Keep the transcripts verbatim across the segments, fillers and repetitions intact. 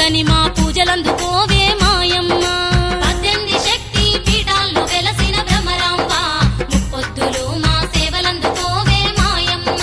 సక్కని మా పూజలందుకోవే మాయమ్మ పద్దెనిమిది శక్తి పీఠాల్లో వెలసిన భ్రమరాంబ ముప్పొద్దులు మా సేవలందుకోవే మాయమ్మ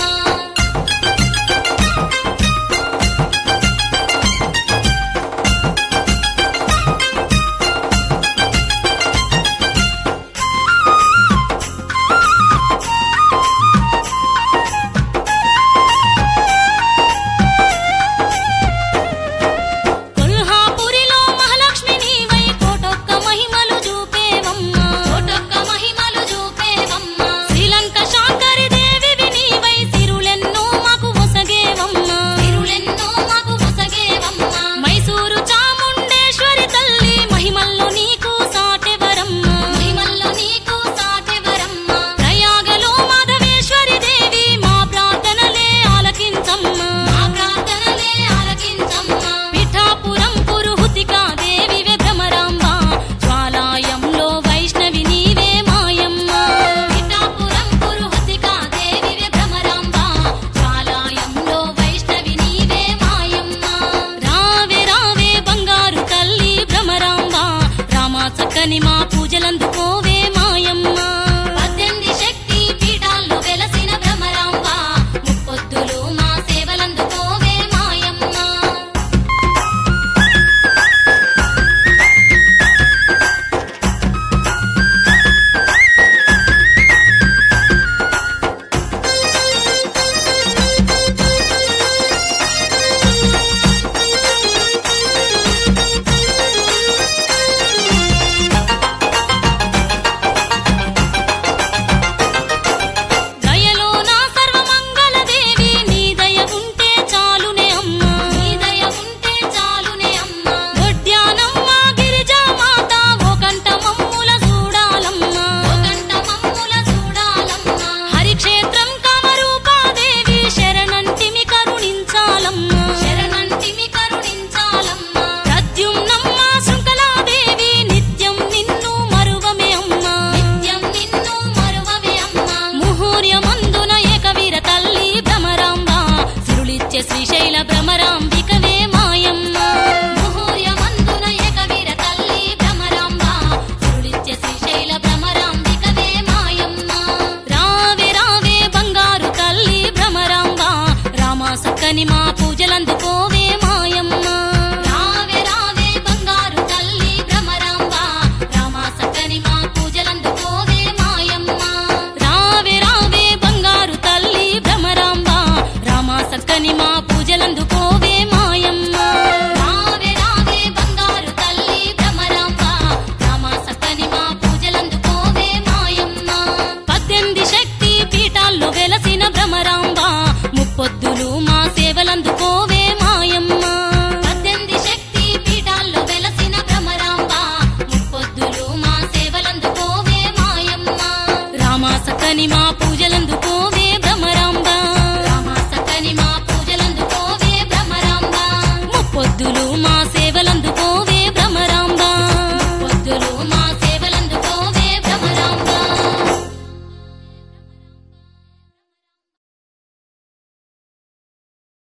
సక్కని మా పూజలందుకోవే మాయమ్మ పద్దెనిమిది శక్తి పీఠాల్లో వెలసిన భ్రమరాంబ ముప్పొద్దులు మా సేవలందుకోవే మాయమ్మ శ్రీశైల భ్రమరాంబికవే మాయమ్మ ముహూర్యమందున ఏకవీర తల్లి భ్రమరాంబ సురులిచ్చే శ్రీశైల భ్రమరాంబికవే మాయమ్మ రావే రావే బంగారు తల్లి భ్రమరాంబ రామ సక్కని మా పూజలందుకోవే మాయమ్మ రావే రావే బంగారు తల్లి భ్రమరాంబ రామ సక్కని మా పూజలందుకోవే మాయమ్మ రావే రావే బంగారు తల్లి భ్రమరాంబ రామ సక్కని మా పూజలందుకోవే మాయమ్మ రావే రావే బంగారు తల్లి భ్రమరాంబ రామ సక్కని మా పూజలందుకోవే మాయమ్మ పద్దెనిమిది శక్తి పీఠాల్లో వెలసిన భ్రమరాంబ ముప్పొద్దులు మా సేవలందుకోవే మాయమ్మ పద్దెనిమిది శక్తి పీఠాల్లో వెలసిన భ్రమరాంబ ముప్పొద్దులు మా సేవలందుకోవే మాయమ్మ రామ సక్కని మా పూజ